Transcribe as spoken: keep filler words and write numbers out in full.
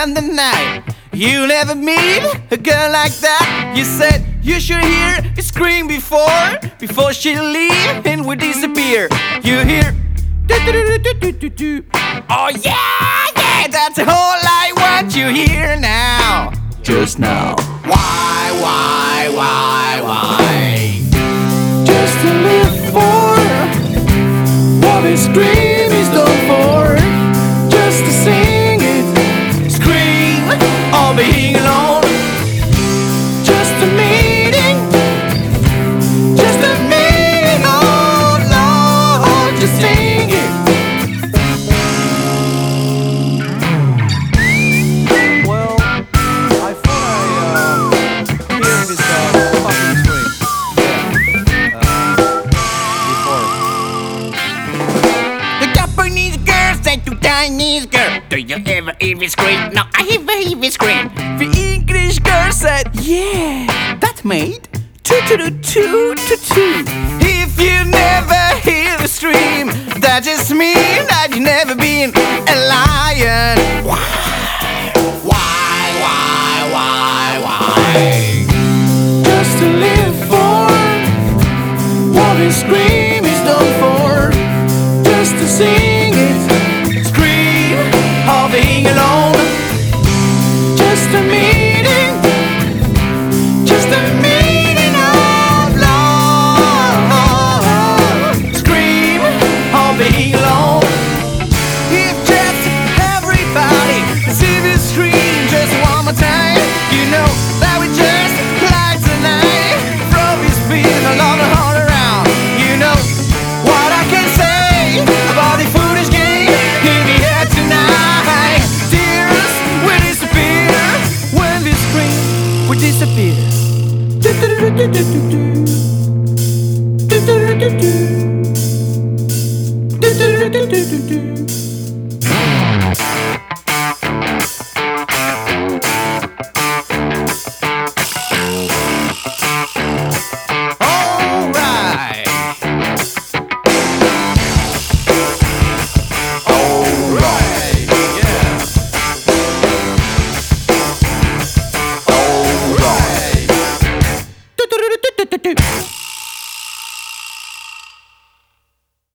in the night. You never meet a girl like that. You said you should hear her scream before Before she leave and we disappear. You hear do, do, do, do, do, do, do. Oh yeah, yeah, that's all I want you hear now. Just now. Why, why, why, why? Just to live for what this dream is done for. Just to sing it, Scream all being alone. just a meeting, Just a meaning, oh Lord, just sing it. Well, I thought I uh, hear this uh, fucking scream. Yeah. Uh, before. The Japanese girl said to Chinese girl, do you ever hear me scream? No, I ever hear me scream. The English girl said, yeah, that's made two two two two two two. If you never hear the scream, that just means that you never been a lion. Why, why, why, why, why? Just to live for what this scream is done for. Just to sing it, Scream all being alone. just a meeting, Just a meaning of love. Scream all being alone. If just everybody see this scream just one more time, you know that we just light the night from this being a lot of all around. You know what I can say about the foolish game in the air tonight. Tears will disappear when we scream will disappear. Do do do do do do do. Do do do do do. Do do do do do do.